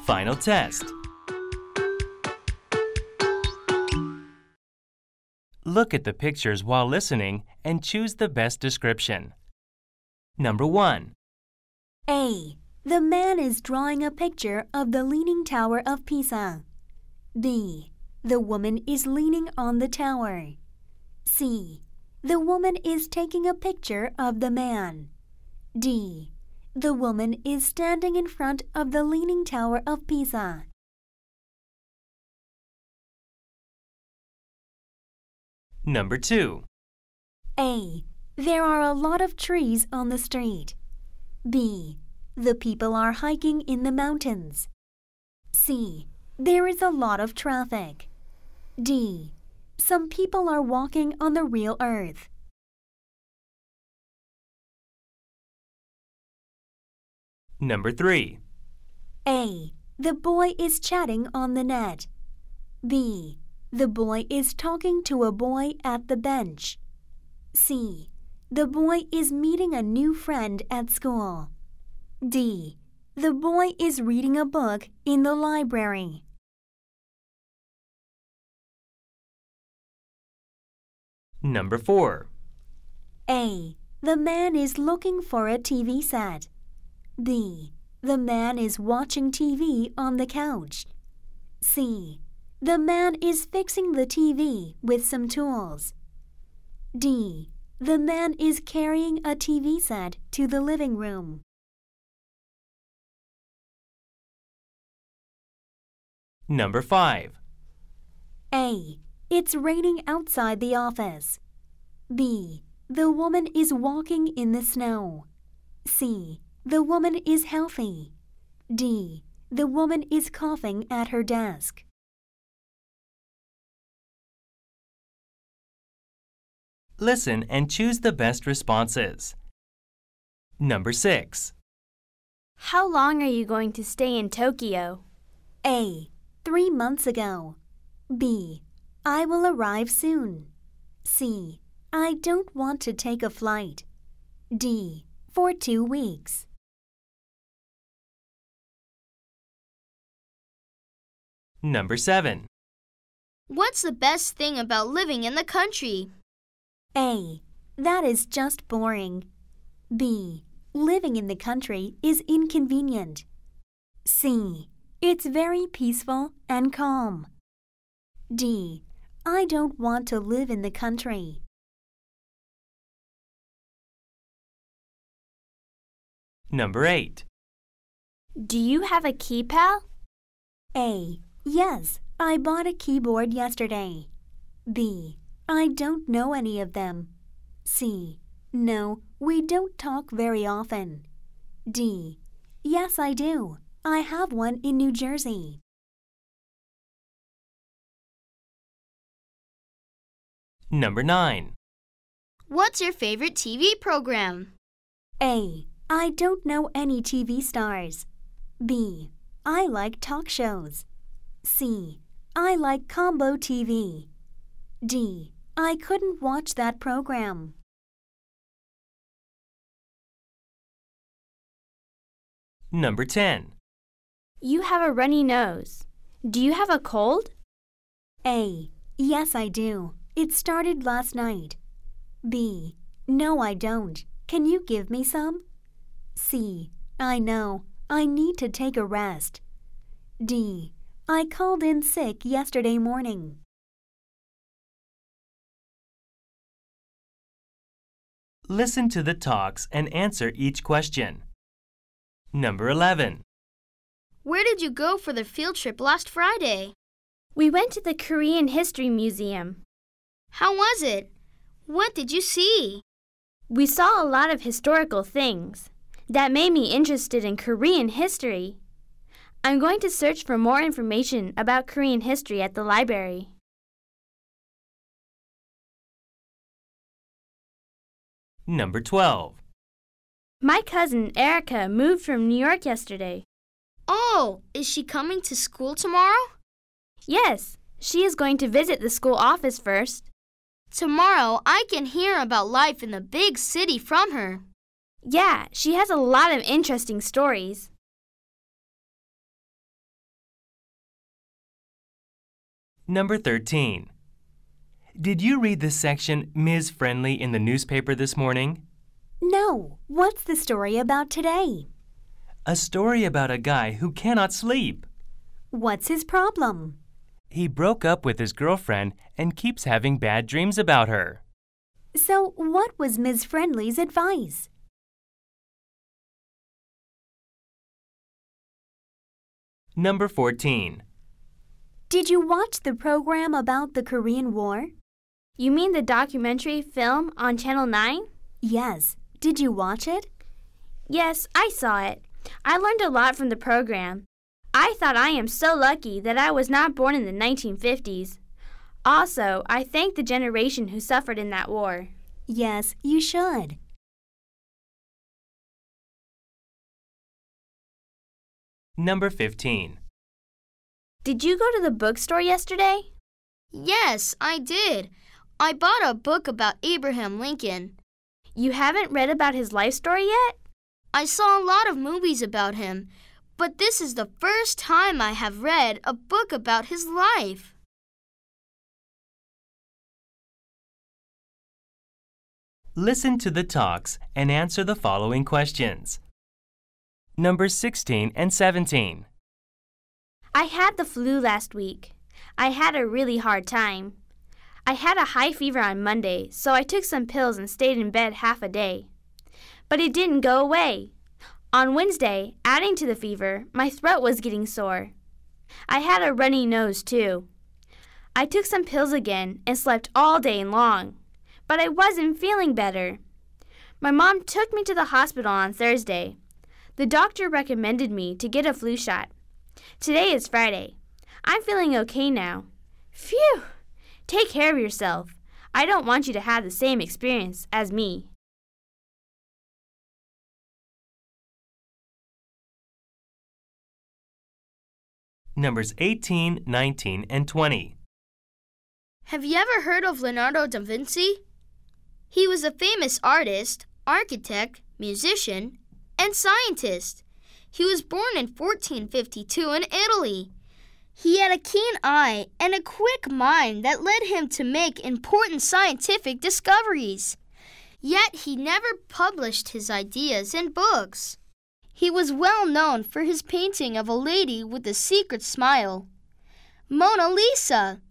Final test. Look at the pictures while listening and choose the best description. Number 1. A. The man is drawing a picture of the Leaning Tower of Pisa. B. The woman is leaning on the tower. C. The woman is taking a picture of the man. D. The woman is standing in front of the Leaning Tower of Pisa. Number 2. A. There are a lot of trees on the street. B. The people are hiking in the mountains. C. There is a lot of traffic. D. Some people are walking on the real earth. Number 3. A. The boy is chatting on the net. B. The boy is talking to a boy at the bench. C. The boy is meeting a new friend at school. D. The boy is reading a book in the library. Number 4. A. The man is looking for a TV set. B. The man is watching TV on the couch. C. The man is fixing the TV with some tools. D. The man is carrying a TV set to the living room. Number 5. A. It's raining outside the office. B. The woman is walking in the snow. C. The woman is healthy. D. The woman is coughing at her desk. Listen and choose the best responses. Number 6. How long are you going to stay in Tokyo? A. 3 months ago. B. I will arrive soon. C. I don't want to take a flight. D. For 2 weeks. Number 7. What's the best thing about living in the country? A. That is just boring. B. Living in the country is inconvenient. C. It's very peaceful and calm. D. I don't want to live in the country. Number 8. Do you have a keypal? A. Yes, I bought a keyboard yesterday. B. I don't know any of them. C. No, we don't talk very often. D. Yes, I do. I have one in New Jersey. Number 9. What's your favorite TV program? A. I don't know any TV stars. B. I like talk shows. C. I like Combo TV. D. I couldn't watch that program. Number 10. You have a runny nose. Do you have a cold? A. Yes, I do. It started last night. B. No, I don't. Can you give me some? C. I know. I need to take a rest. D. I called in sick yesterday morning. Listen to the talks and answer each question. Number 11. Where did you go for the field trip last Friday? We went to the Korean History Museum. How was it? What did you see? We saw a lot of historical things. That made me interested in Korean history. I'm going to search for more information about Korean history at the library. Number 12. My cousin Erica moved from New York yesterday. Oh, is she coming to school tomorrow? Yes, she is going to visit the school office first. Tomorrow, I can hear about life in the big city from her. Yeah, she has a lot of interesting stories. Number 13. Did you read the section Ms. Friendly in the newspaper this morning? No. What's the story about today? A story about a guy who cannot sleep. What's his problem? He broke up with his girlfriend and keeps having bad dreams about her. So, what was Ms. Friendly's advice? Number 14. Did you watch the program about the Korean War? You mean the documentary film on Channel 9? Yes. Did you watch it? Yes, I saw it. I learned a lot from the program. I thought I am so lucky that I was not born in the 1950s. Also, I thank the generation who suffered in that war. Yes, you should. Number 15. Did you go to the bookstore yesterday? Yes, I did. I bought a book about Abraham Lincoln. You haven't read about his life story yet? I saw a lot of movies about him, but this is the first time I have read a book about his life. Listen to the talks and answer the following questions. Number 16 and 17. I had the flu last week. I had a really hard time. I had a high fever on Monday, so I took some pills and stayed in bed half a day. But it didn't go away. On Wednesday, adding to the fever, my throat was getting sore. I had a runny nose, too. I took some pills again and slept all day long, but I wasn't feeling better. My mom took me to the hospital on Thursday. The doctor recommended me to get a flu shot. Today is Friday. I'm feeling okay now. Phew! Take care of yourself. I don't want you to have the same experience as me. Numbers 18, 19, and 20. Have you ever heard of Leonardo da Vinci? He was a famous artist, architect, musician, and scientist. He was born in 1452 in Italy. He had a keen eye and a quick mind that led him to make important scientific discoveries. Yet he never published his ideas in books. He was well known for his painting of a lady with a secret smile, Mona Lisa.